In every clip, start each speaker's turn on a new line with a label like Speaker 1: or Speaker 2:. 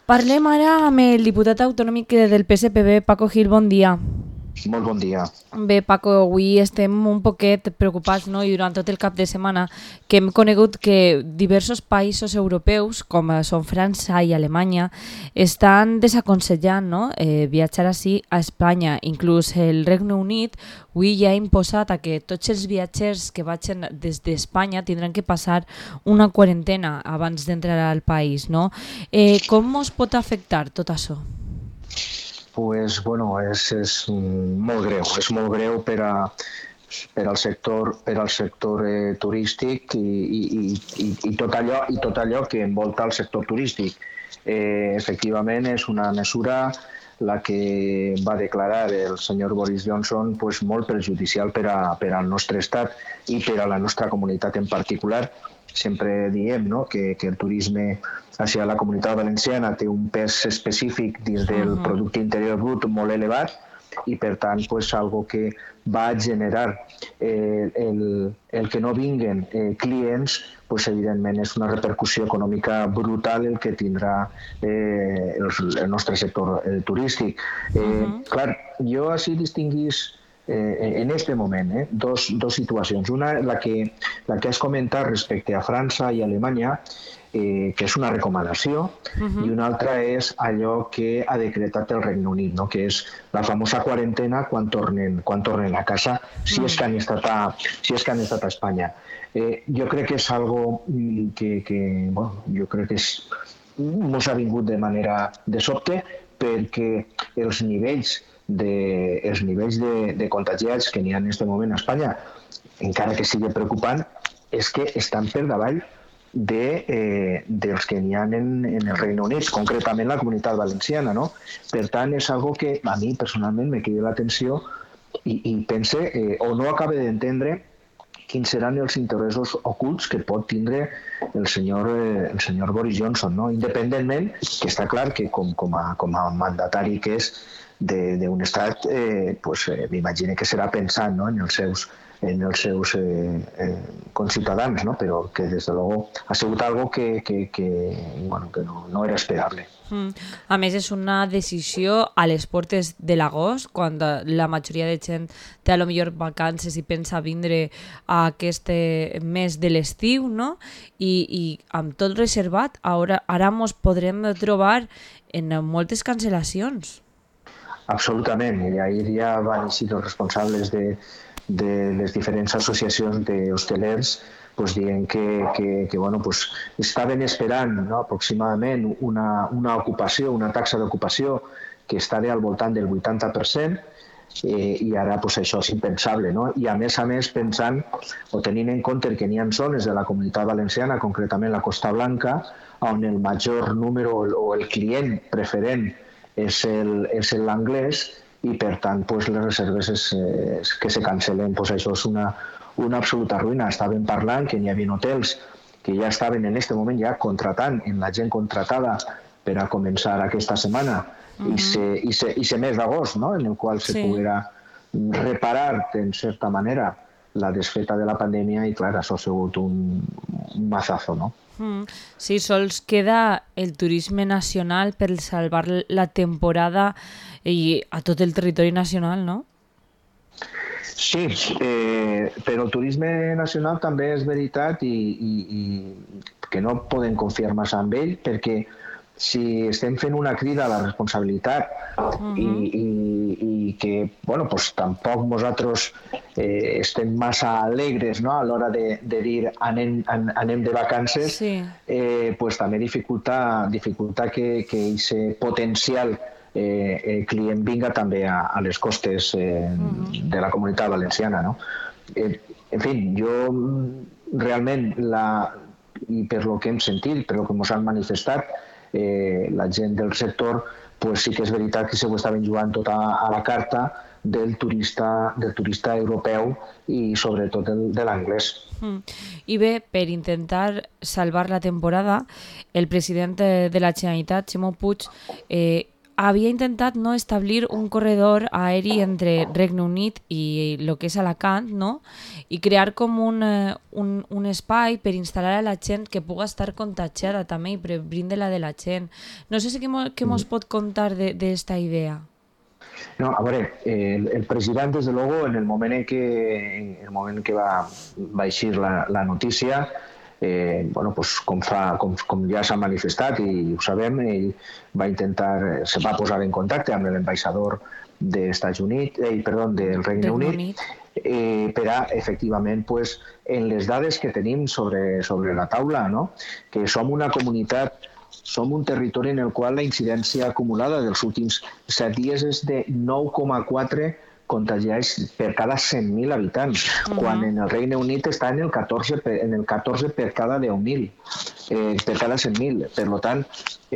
Speaker 1: Parlem ara amb el diputat autonòmic del PSPB, Paco Gil, bon dia.
Speaker 2: Molt bon dia.
Speaker 1: Bé, Paco, avui estem un poquet preocupats, no? I durant tot el cap de setmana que hem conegut que diversos països europeus, com són França i Alemanya, estan desaconsellant, no? Viatjar així a Espanya. Inclús el Regne Unit avui ja ha imposat a que tots els viatgers que vagin des d'Espanya tindran que passar una quarantena abans d'entrar al país, no? Com us pot afectar tot això?
Speaker 2: Pues, bueno, és molt greu per al sector turístic i tot allò que envolta el sector turístic. Efectivament, és una mesura la que va declarar el senyor Boris Johnson pues, molt perjudicial per al nostre estat i per a la nostra comunitat en particular. Sempre diem, no?, que el turisme hacia la comunitat valenciana té un pes específic dins del producte interior brut molt elevat i per tant pues, algo que va generar el que no vinguen clients, pues, evidentment és una repercussió econòmica brutal el que tindrà el nostre sector turístic. Clar, jo així distinguís en este moment dos situacions. Una, la que has comentat respecte a França i Alemanya, que és una recomanació, i una altra és allò que ha decretat el Regne Unit, no? Que és la famosa quarantena quan tornen a casa, si és que han estat a Espanya. Jo crec que és algo que jo crec que mos ha vingut de manera de sobte, perquè els nivells de contagiats que n'hi ha en aquest moment a Espanya, encara que sigui preocupant, és que estan per davall dels que n'hi ha en el Regne Unit, concretament la comunitat valenciana, no? Per tant, és algo que a mi personalment me crida l'atenció i pense o no acabe d'entendre quins seran els interessos ocults que pot tindre el senyor Boris Johnson, no? Independentment, que està clar que com a mandatari que és d'un estat, m'imagino que serà pensant, no?, en els seus conciutadans, no? Però que des de luego ha sigut algo que no era esperable.
Speaker 1: A més, és una decisió a les portes de l'agost, quan la majoria de gent té a lo millor vacances i pensa vindre a aquest mes de l'estiu, no? I amb tot reservat, ara ens podrem trobar en moltes cancel·lacions.
Speaker 2: Absolutament, i ahir ja van ser els responsables de les diferents associacions d'hostelers dient que estaven esperant, no, aproximadament una ocupació, una taxa d'ocupació que estava al voltant del 80%, i ara això és impensable, no? I a més pensant o tenint en compte que n'hi ha zones de la comunitat valenciana, concretament la Costa Blanca, on el major número o el client preferent és l'anglès, i per tant les reserves que se cancel·len, això és una absoluta ruïna. Estàvem parlant que n'hi havia hotels que ja estaven en aquest moment ja contratant en la gent contratada per a començar aquesta setmana i ser mes d'agost, no?, en el qual se poguera reparar en certa manera la desfeta de la pandèmia, i clar, això ha sigut un mazazo, no?
Speaker 1: Sí, sols queda el turisme nacional per salvar la temporada i a tot el territori nacional, no?
Speaker 2: Sí, però el turisme nacional també és veritat i que no podem confiar massa en ell, perquè si estem fent una crida a la responsabilitat i que tampoc nosaltres estem massa alegres, no?, a l'hora de dir anem de vacances, també dificulta que aquest potencial client vinga també a les costes de la comunitat valenciana, no? En fi, jo realment, i per lo que hem sentit, per lo que ens han manifestat, la gent del sector, sí que és veritat que se ho estaven jugant tot a la carta del turista europeu i sobretot de l'anglès.
Speaker 1: I bé, per intentar salvar la temporada, el president de la Generalitat, Ximo Puig, havia intentat, no, establir un corredor aeri entre Regne Unit i el que és Alacant, no? I crear com un espai per instal·lar a la gent que puga estar contagiada també i prevenir-la de la gent. No sé si què mos pot contar d'esta idea.
Speaker 2: No, a veure, el president, des de luego, en el moment en que va eixir la notícia, bueno, pues, com ja s'ha manifestat i ho sabem, ell se va posar en contacte amb l'ambaixador del Regne Unit per a, efectivament, pues, en les dades que tenim sobre la taula, no? Que som una comunitat, som un territori en el qual la incidència acumulada dels últims 7 dies és de 9,4 contagiats per cada 100.000 habitants, quan en el Regne Unit està en el 14 per cada 10.000, per cada 100.000. Per tant,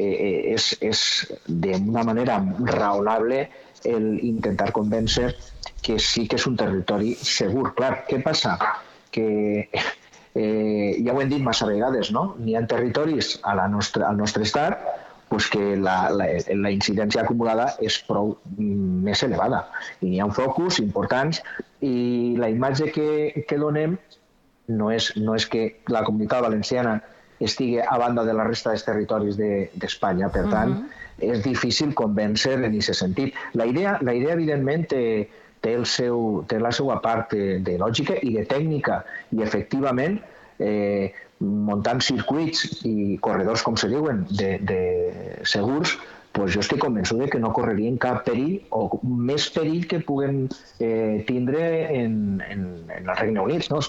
Speaker 2: és d'una manera raonable intentar convèncer que sí que és un territori segur. Clar, què passa? Que ja ho hem dit massa vegades, no? N'hi ha territoris al nostre estat pues que la incidència acumulada és prou més elevada. I n'hi ha focus importants i la imatge que donem no és que la Comunitat Valenciana estigui a banda de la resta dels territoris d'Espanya. Per tant, és difícil convèncer en aquest sentit. La idea evidentment, té la seva part de lògica i de tècnica, i efectivament muntant circuits i corredors, com se diuen, de segurs, pues jo estic convençut que no correrien cap perill o més perill que puguen tindre en el Regne Unit, no?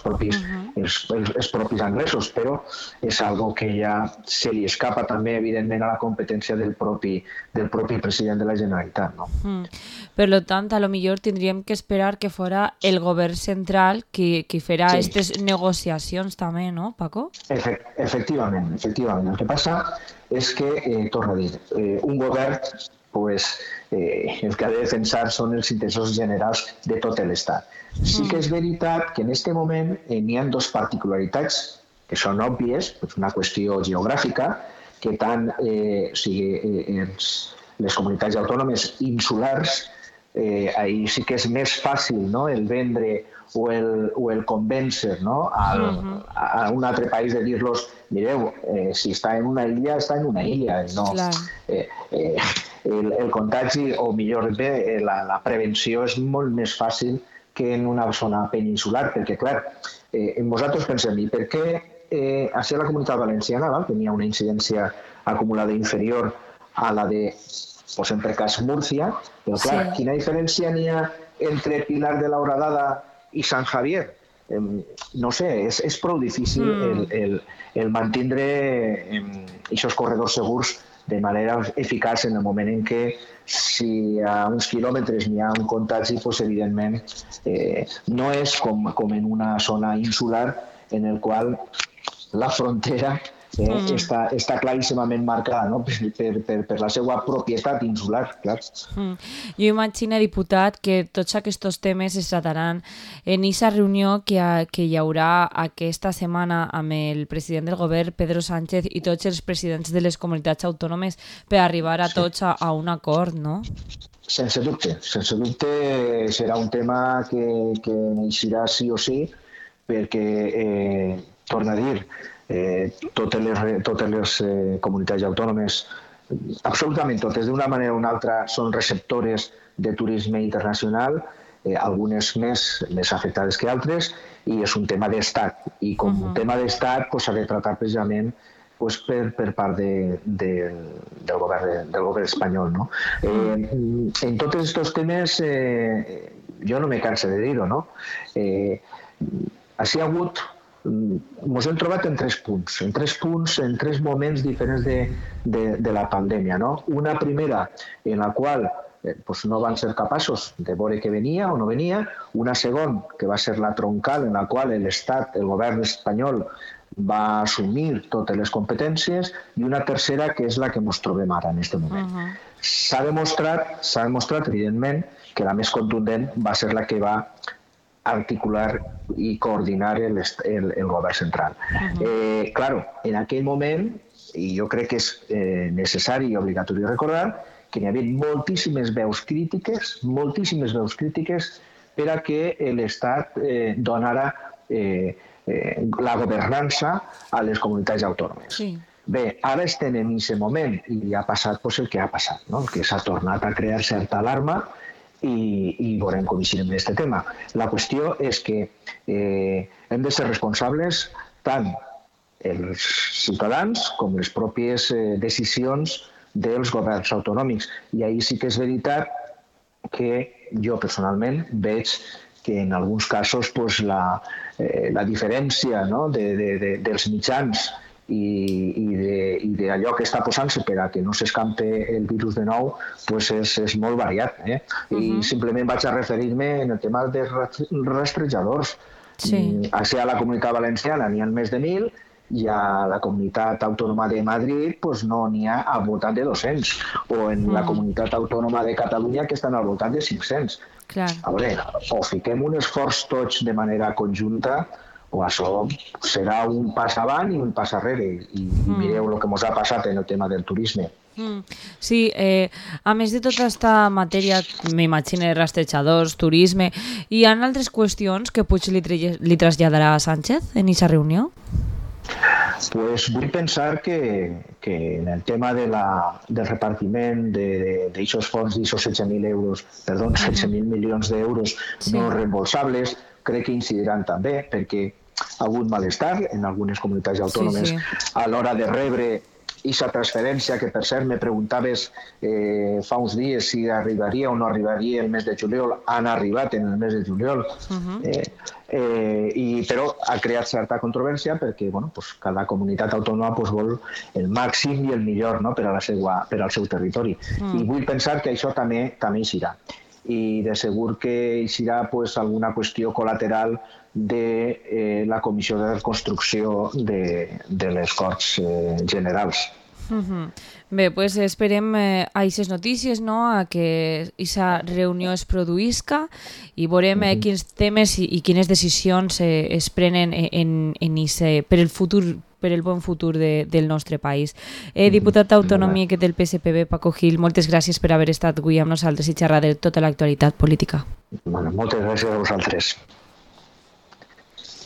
Speaker 2: els propis anglesos, però és algo que ja se li escapa també, evidentment, a la competència del propi president de la Generalitat. No?
Speaker 1: Per tant, a lo millor tindríem que esperar que fora el govern central qui farà aquestes negociacions també, no, Paco?
Speaker 2: Efectivament. El que passa és que, torno a dir, un govern pues, el que ha de defensar són els interessos generals de tot l'Estat. Sí que és veritat que en aquest moment n'hi ha dues particularitats que són òbvies, una qüestió geogràfica, que tant les comunitats autònomes insulars, ahir sí que és més fàcil, no?, el vendre o el convèncer, no?, a un altre país de dir-los, mireu, si està en una illa, està en una illa. No. El contagi, o millor bé, la prevenció és molt més fàcil que en una zona peninsular, perquè, clar, vosaltres pensem, i per què a ser la Comunitat Valenciana, que n'hi ha una incidència acumulada inferior a la de, posem per cas, Múrcia, però clar, quina diferència n'hi ha entre Pilar de la Horadada i Sant Javier? No sé, és prou difícil el mantindre aquests corredors segurs de manera eficaç en el moment en què, si a uns quilòmetres n'hi ha un contagi, doncs, evidentment, no és com en una zona insular en el qual la frontera està claríssimament marcada, no?, per la seva propietat insular, clar.
Speaker 1: Jo imagino, diputat, que tots aquests temes es trataran en aquesta reunió que hi haurà aquesta setmana amb el president del govern, Pedro Sánchez, i tots els presidents de les comunitats autònomes per arribar a tots a un acord, no?
Speaker 2: Sense dubte. Serà un tema que eixirà sí o sí, perquè, torno a dir, totes les comunitats autònomes, absolutament totes, d'una manera o una altra, són receptores de turisme internacional, algunes més afectades que altres, i és un tema d'estat. I com un tema d'estat s'ha de tractar precisament per part del govern espanyol. No? En tots aquests temes, jo no me canso de dir-ho, no? Així ha hagut, ens hem trobat en tres punts, en tres moments diferents de la pandèmia. No? Una primera en la qual no van ser capaços de veure que venia o no venia, una segona que va ser la troncal en la qual l'Estat, el govern espanyol, va assumir totes les competències, i una tercera que és la que ens trobem ara en aquest moment. S'ha demostrat, evidentment, que la més contundent va ser la que va articular i coordinar el govern central. Claro, en aquell moment, i jo crec que és necessari i obligatori recordar, que n'hi havia moltíssimes veus crítiques per a que l'Estat donara la governança a les comunitats autònomes.
Speaker 1: Sí.
Speaker 2: Bé, ara estem en aquest moment i ha passat el que ha passat, no? Que s'ha tornat a crear certa alarma i veurem com eixirem d'aquest tema. La qüestió és que hem de ser responsables tant els ciutadans com les pròpies decisions dels governs autonòmics. I ahir sí que és veritat que jo personalment veig que en alguns casos la diferència dels mitjans i d'allò que està posant-se per a que no s'escampe el virus de nou és molt variat. I simplement vaig a referir-me en el tema dels rastrejadors. A la Comunitat Valenciana n'hi ha més de 1.000 i a la Comunitat Autònoma de Madrid no n'hi ha al voltant de 200, o en la Comunitat Autònoma de Catalunya que estan al voltant de 500. A veure, o fiquem un esforç tots de manera conjunta o això serà un pas avant i un pas arrere, i mireu el que ens ha passat en el tema del turisme.
Speaker 1: Sí, a més de tota aquesta matèria, m'imagino, rastrejadors, turisme, hi ha altres qüestions que potser li traslladarà a Sánchez en aquesta reunió?
Speaker 2: Pues vull pensar que en el tema del repartiment d'aixòs fons, d'aixòs 16.000 milions d'euros no reembolsables, crec que incidiran també, perquè ha hagut malestar en algunes comunitats autònomes a l'hora de rebre aquesta transferència, que per cert me preguntaves fa uns dies si arribaria o no arribaria el mes de juliol. Han arribat en el mes de juliol, però ha creat certa controvèrsia perquè cada comunitat autònoma vol el màxim i el millor per al seu territori. I vull pensar que això també eixirà. I de segur que eixirà alguna qüestió col·lateral de la Comissió de Reconstrucció de les Corts Generals.
Speaker 1: Bé, doncs esperem a aquestes notícies, a que aquesta reunió es produïsca i veurem quins temes i quines decisions es prenen per el bon futur del nostre país. Diputat autonòmic del PSPB, Paco Gil, moltes gràcies per haver estat avui amb nosaltres i xerrar de tota l'actualitat política.
Speaker 2: Moltes gràcies a vosaltres.